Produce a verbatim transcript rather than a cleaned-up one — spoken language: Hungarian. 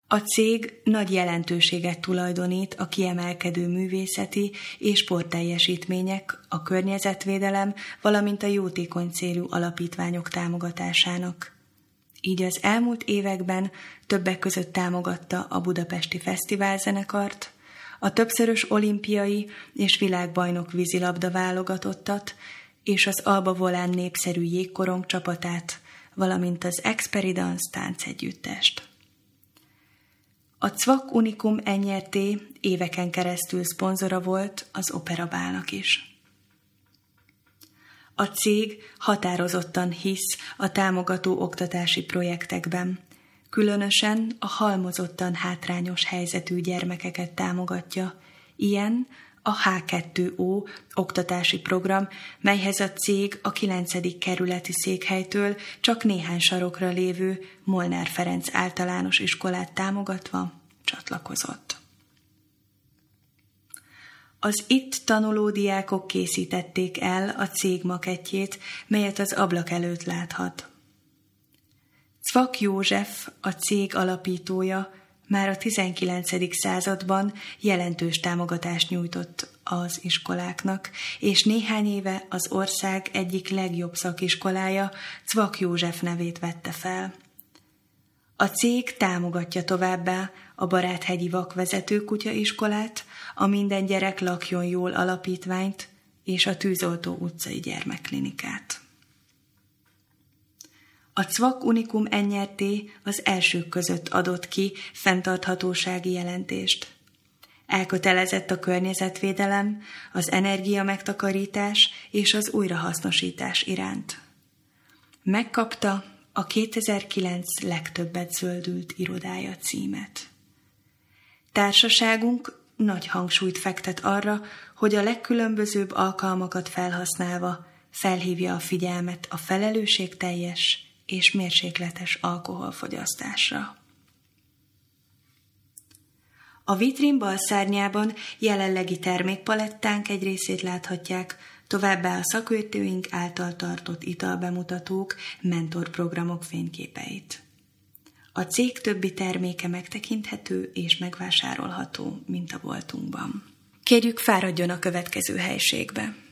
A cég nagy jelentőséget tulajdonít a kiemelkedő művészeti és sportteljesítmények, a környezetvédelem, valamint a jótékony célú alapítványok támogatásának. Így az elmúlt években többek között támogatta a Budapesti Fesztiválzenekart, a többszörös olimpiai és világbajnok vízilabda válogatottat és az Alba Volán népszerű jégkorong csapatát, valamint az Experidance táncegyüttest. A Cvak Unikum en er té éveken keresztül szponzora volt az Operabálnak is. A cég határozottan hisz a támogató oktatási projektekben, különösen a halmozottan hátrányos helyzetű gyermekeket támogatja, ilyen a há kettő ó oktatási program, melyhez a cég a kilencedik kerületi székhelytől csak néhány sarokra lévő Molnár Ferenc általános iskolát támogatva csatlakozott. Az itt tanuló diákok készítették el a cég makettjét, melyet az ablak előtt láthat. Cvak József, a cég alapítója, már a tizenkilencedik században jelentős támogatást nyújtott az iskoláknak, és néhány éve az ország egyik legjobb szakiskolája Cvak József nevét vette fel. A cég támogatja továbbá a Baráthegyi Vakvezető Kutyaiskolát, a Minden gyerek lakjon jól alapítványt és a Tűzoltó utcai gyermekklinikát. A Cvak Unikum en er té az elsők között adott ki fenntarthatósági jelentést. Elkötelezett a környezetvédelem, az energiamegtakarítás és az újrahasznosítás iránt. Megkapta a kétezer-kilenc legtöbbet zöldült irodája címet. Társaságunk nagy hangsúlyt fektet arra, hogy a legkülönbözőbb alkalmakat felhasználva felhívja a figyelmet a felelősségteljes és mérsékletes alkoholfogyasztásra. A vitrין bal szárnyában jelenlegi termékpalettánk egy részét láthatják, továbbá a szakértőink által tartott italbemutatók, mentorprogramok fényképeit. A cég többi terméke megtekinthető és megvásárolható mintaboltunkban. Kérjük, fáradjon a következő helységbe!